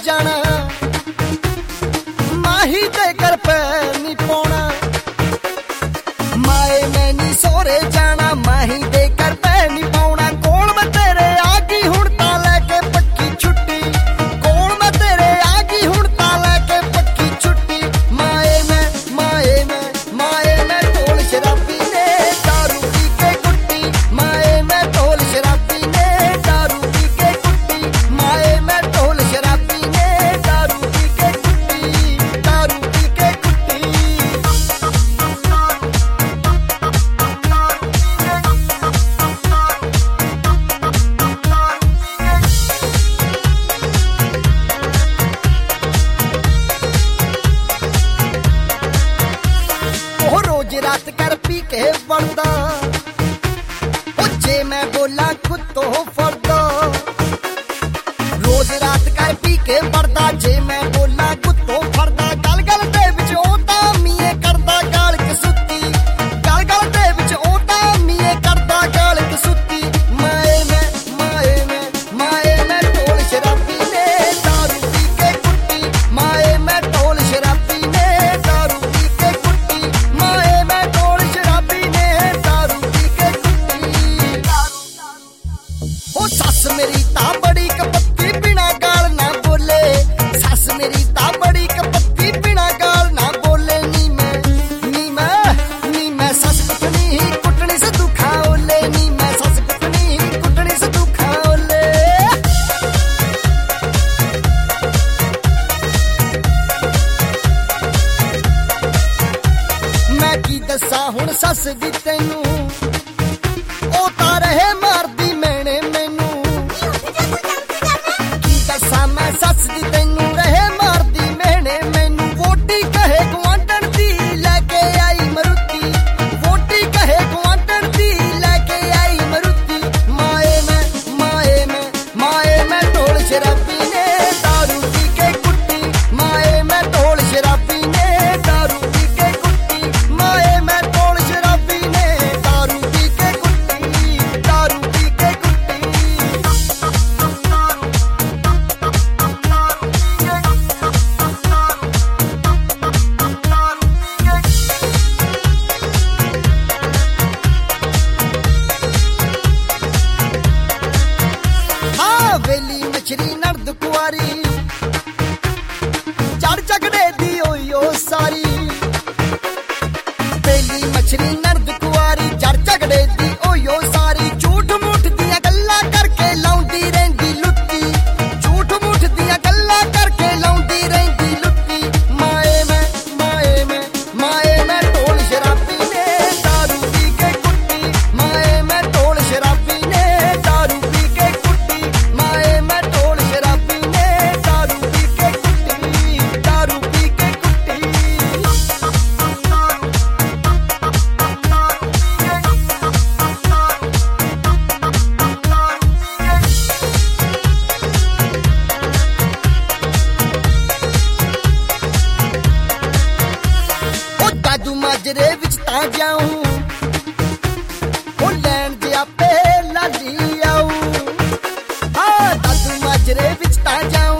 जाना माही दे कर पैर नी पाउणा माए मैं नी सोहरे जाना माही दे कर पैर नी पाउणा कोल मैं तेरे आ गई हुण तां लैके पक्की छुट्टी कोल मैं तेरे आ गई हुण तां लैके पक्की छुट्टी माए मैं ढोल शराबी ने दारू पी के कुट्टी माए मैं ढोल शराबी ने दारू पी के कुट्टी माए मैं ढोल शराबी ने दारू पी के कुट्टी दारू पी के कुट्टी ਉਹ ਰੋਜ਼ ਰਾਤ ਕਰ ਪੀ ਕੇ ਵੜਦਾ ਉਹ ਜੇ ਮੈਂ ਬੋਲਾਂ ਖੁਦ ਤੋਂ ਫੜਦਾ ਰੋਜ਼ ਰਾਤ ਕਰ ਪੀ ਕੇ ਵੜਦਾ ਜੇ ਮੈਂ ਬੋਲਾਂ ਖੁਦ ਤੋਂ ਫੜਦਾ ਗਲ ਗਲ ਦੇ ਵਿੱਚ ਉਹ ਤਾਂ ਮੀਏ ਕਰਦਾ ਗਾਲ ਕਸੁੱਤੀ ਗਲ ਗਲ ਦੇ ਵਿੱਚ ਉਹ ਤਾਂ ਮੀਏ ਕਰਦਾ ਗਾਲ ਕਸੁੱਤੀ ਮਾਏ ਮੈਂ ਢੋਲ ਸ਼ਰਾਬੀ ਨੇ ਦਾਰੂ ਪੀ ਕੇ ਕੁੱਟੀ ਮਾਏ ਮੈਂ ਢੋਲ ਸ਼ਰਾਬੀ ਨੇ ਦਾਰੂ ਪੀ ਕੇ ਕੁੱਟੀ ਮਾਏ ਮੈਂ ਢੋਲ ਸ਼ਰਾਬੀ ਨੇ ਦਾਰੂ ਪੀ ਕੇ ਕੁੱਟੀ ਉਹ ਸੱਸ ਮੇਰੀ ਤਾਂ ਬੜੀ ਕਪੱਤੀ ਬਿਨਾ ਗਾਲ ਨਾ ਬੋਲੇ ਸੱਸ ਮੇਰੀ ਤਾਂ ਬੜੀ ਕਪੱਤੀ ਬਿਨਾ ਗਾਲ ਨਾ ਬੋਲੇ ਨੀ ਮੈਂ ਸੱਸ ਕੁੱਟਣੀ ਸਦੂਖਾ ਓਲੇ ਨੀ ਮੈਂ ਸੱਸ ਕੁੱਟਣੀ ਸਦੂਖਾ ਓਲੇ ਮੈਂ ਕੀ ਦੱਸਾਂ ਹੁਣ ਸੱਸ ਦੀ ਤੈਨੂੰ ਉਹ ਤਾਂ ਰਹੇ ਮਾਰਦੀ ਮੈਨੇ ਮੈਨੂੰ ਕੀ ਦੱਸਾਂ ਮੈਂ ਸੱਸ ਦੀ ਤੈਨੂੰ ਰਹੇ ਮਾਰਦੀ ਮੈਨੇ ਮੈਨੂੰ ਵੋਟੀ ਕਹੇ ਗੁਆਂਢਣ ਦੀ ਲੈ ਕੇ ਆਈ ਮਰੂਤੀ ਵੋਟੀ ਕਹੇ ਗੁਆਂਢਣ ਦੀ ਲੈ ਕੇ ਆਈ ਮਰੂਤੀ ਮਾਏ ਮੈਂ ਢੋਲ ਸ਼ਰਾਬੀ ਨੇ ਦਾਰੂ ਪੀ ਕੇ ਕੁੱਟੀ ਮਾਏ ਮੈਂ ਢੋਲ ਸ਼ਰਾਬੀ ਨੇ ਦਾਰੂ ਪੀ ਕੇ ਕੁੱਟੀ ਮਾਏ ਮੈਂ ਢੋਲ ਸ਼ਰਾਬੀ ਨੇ ਦਾਰੂ ਪੀ ਕੇ ਕੁੱਟੀ ਦਾਰੂ ਪੀ ਕੇ ਕੁੱਟੀ ਹਾਂ ਵੇਲੀ ਮਛਰੀ ਨਰਦ ਕੁਆਰੀ ਚੜ ਝਗੜੇ ਦੀ ਓਈ ਓ ਸਾਰੀ ਵੇਲੀ ਮਛਰੀ ਨਰਦ ਕੁਆਰੀ ਚੜ ਝਗੜੇ ਦੀ ਓਈ ਓ ਸਾਰੀ ਝੂਠ ਮੂਠ ਦੀਆਂ ਗੱਲਾਂ ਕਰਕੇ ਲਾਉਂਦੀ ਰਹਿੰਦੀ ਲੁੱਤੀ ਝੂਠ ਮੂਠ ਦੀਆਂ ਗੱਲਾਂ ਕਰਕੇ ਲਾਉਂਦੀ ਰਹਿੰਦੀ ਲੁੱਤੀ ਮਾਏ ਮੈਂ ਢੋਲ ਸ਼ਰਾਬੀ ਨੇ ਦਾਰੂ ਪੀ ਕੇ ਕੁੱਟੀ ਮਾਏ ਮੈਂ ਢੋਲ ਸ਼ਰਾਬੀ ਨੇ ਦਾਰੂ ਪੀ ਕੇ ਕੁੱਟੀ ਮਾਏ ਮੈਂ ਢੋਲ ਸ਼ਰਾਬੀ ਨੇ ਦਾਰੂ ਪੀ ਕੇ ਕੁੱਟੀ ਦਾਰੂ ਪੀ ਕੇ ਕੁੱਟੀ ਉਹ ਦਾਦੂ ਮਾਜਰੇ ਵਿੱਚ ਤਾਂ ਜਾਊਂ ਉਹ ਲੈਣ ਜੇ ਆਪੇ ਲਾਲੀ ਆਊ ਹਾਂ ਦਾਦੂ ਮਾਜਰੇ ਵਿੱਚ ਤਾਂ ਜਾਊਂ